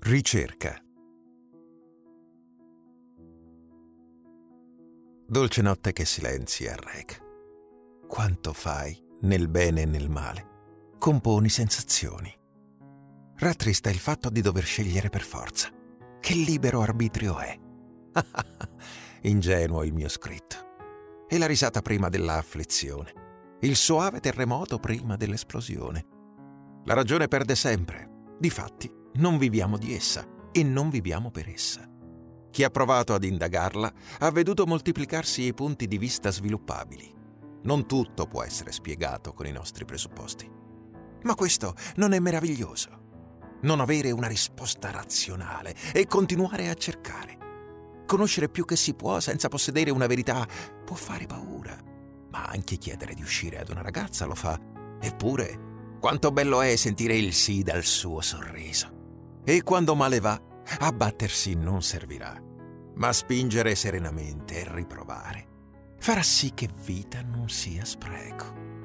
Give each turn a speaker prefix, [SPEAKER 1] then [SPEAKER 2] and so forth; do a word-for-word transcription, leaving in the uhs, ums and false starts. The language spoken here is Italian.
[SPEAKER 1] Ricerca. Dolce notte che silenzi arreca. Quanto fai nel bene e nel male, componi sensazioni. Rattrista il fatto di dover scegliere per forza. Che libero arbitrio è. Ingenuo il mio scritto. E la risata prima dell'afflizione. Il soave terremoto prima dell'esplosione. La ragione perde sempre. Difatti, non viviamo di essa e non viviamo per essa. Chi ha provato ad indagarla ha veduto moltiplicarsi i punti di vista sviluppabili. Non tutto può essere spiegato con i nostri presupposti. Ma questo non è meraviglioso? Non avere una risposta razionale e continuare a cercare. Conoscere più che si può senza possedere una verità può fare paura. Ma anche chiedere di uscire ad una ragazza lo fa. Eppure, quanto bello è sentire il sì dal suo sorriso. E quando male va, abbattersi non servirà, ma spingere serenamente e riprovare farà sì che vita non sia spreco.